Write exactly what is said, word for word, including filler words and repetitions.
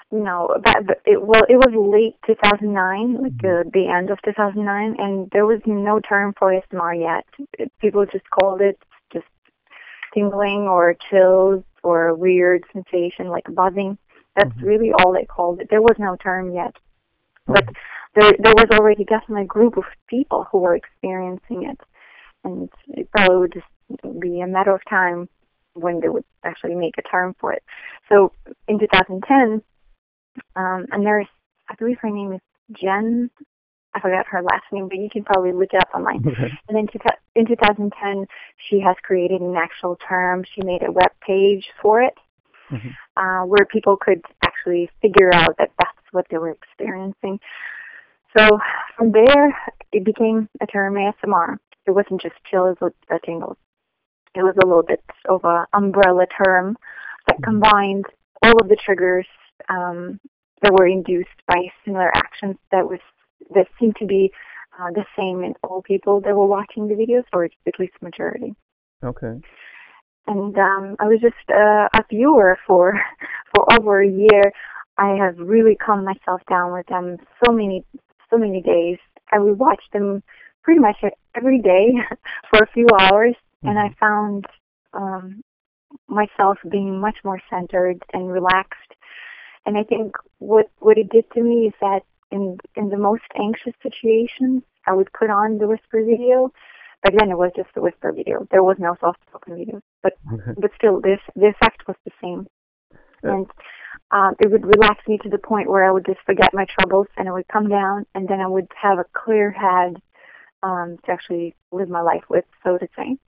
No, that but it well, it was late two thousand nine, like uh, the end of two thousand nine, and there was no term for A S M R yet. It, people just called it just tingling or chills or weird sensation like buzzing. That's Mm-hmm. really all they called it. There was no term yet, but Okay. there there was already definitely a group of people who were experiencing it, and it probably would just be a matter of time when they would actually make a term for it. So in two thousand ten, um, a nurse, I believe her name is Jen. I forgot her last name, but you can probably look it up online. Okay. And then to, in two thousand ten, she has created an actual term. She made a web page for it, Mm-hmm. uh, where people could actually figure out that that's what they were experiencing. So from there, it became a term A S M R. It wasn't just chills or tingles. It was a little bit of an umbrella term that Mm-hmm. combined all of the triggers um, that were induced by similar actions that was that seemed to be uh, the same in all people that were watching the videos, or at least majority. Okay. And um, I was just uh, a viewer for for over a year. I have really calmed myself down with them so many so many days. I would watch them pretty much every day for a few hours, and I Mm-hmm. found um, myself being much more centered and relaxed. And I think what what it did to me is that in in the most anxious situations, I would put on the whisper video. Back then, it was just a whisper video. There was no soft-spoken video, but Okay. but still, this the effect was the same. Uh, And um, it would relax me to the point where I would just forget my troubles, and I would come down, and then I would have a clear head um, to actually live my life with, so to say.